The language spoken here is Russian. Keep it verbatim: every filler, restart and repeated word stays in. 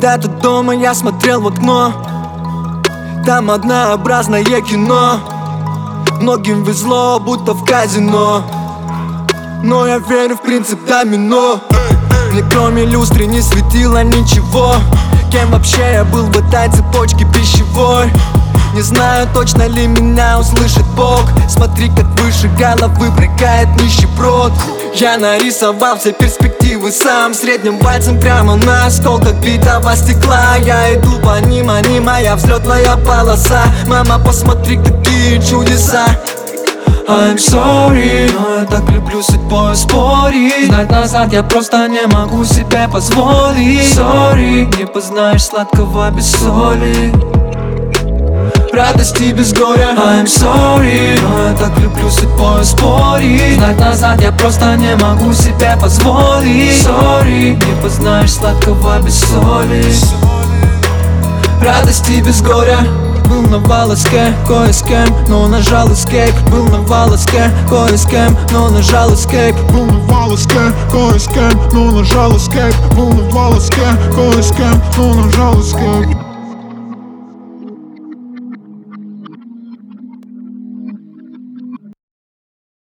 Когда-то дома я смотрел в окно, там однообразное кино. Многим везло, будто в казино, но я верю в принцип домино. Мне кроме люстры не светило ничего. Кем вообще я был в этой цепочке пищевой? Не знаю, точно ли меня услышит Бог. Смотри, как выше головы прыгает нищеброд. Я нарисовал все перспективы сам, средним пальцем прямо на осколках битого стекла. Я иду по ним, они моя взлетная полоса. Мама, посмотри, какие чудеса. I'm sorry, но я так люблю с судьбой спорить. Знать назад я просто не могу себе позволить. Sorry, не познаешь сладкого без соли, радости без горя. I'm sorry, но я так люблю с судьбой спорить. Знать назад я просто не могу себе позволить. Sorry, не познаешь сладкого без соли, радости без горя. Был на волоске, кое с кем, но нажал escape. Был на волоске, кое с кем, но нажал escape. Был на волоске, кое с кем, но нажал escape. Был на волоске, кое с кем, но нажал escape.